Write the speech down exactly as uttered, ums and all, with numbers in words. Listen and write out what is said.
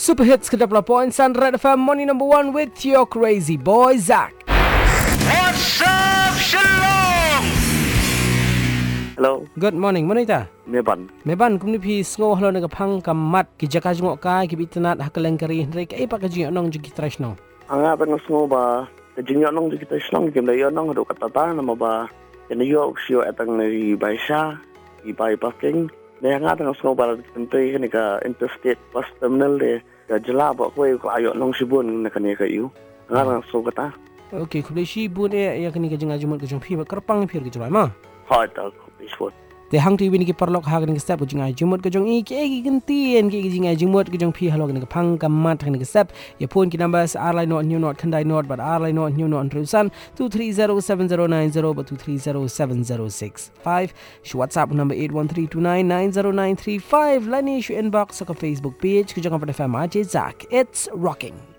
Super Hits ke dua puluh point sembilan Red F M Morning number one with your crazy boy Zach. What's up, Shalom? Hello, Good morning, Monita. Meban. Meban kumni pi sngo halo naga pang kamat ki jaka jngok kai ki bitanat hakaleng kari ndre ka ipa ka ji onong ji trash no. Anga pa ngo ba, jinyo nong kita slong kim da yo nong do kata ta na ba. Ene yo sio atang ni baisa, i bai parking. Ne anga tang ngo ba tentei ni ka interstate bus terminal de ka jela ba ko ko ayo nong sibun na kani ka yu. Anga so kata. Okay, kumni shi bun e ya kani ka jinga jumot ka jong pi ba kerpang phir ki jwa ma. Ha ta ko iswot. Te hang ti wini ki parlok ha kani ka step jinga jumot ka jong i ke ki gentien ki jinga jumot ka jong pi halo kani ka pang kamat kani ka step ya phone ki numbers r line not new not khandai not but r line not new not rusan two three zero seven zero nine zero but two three zero seven zero six five shi WhatsApp number eight one three two nine nine zero nine three five lani shi inbox sa ka Facebook page ka jong pa F M Zach. It's rocking.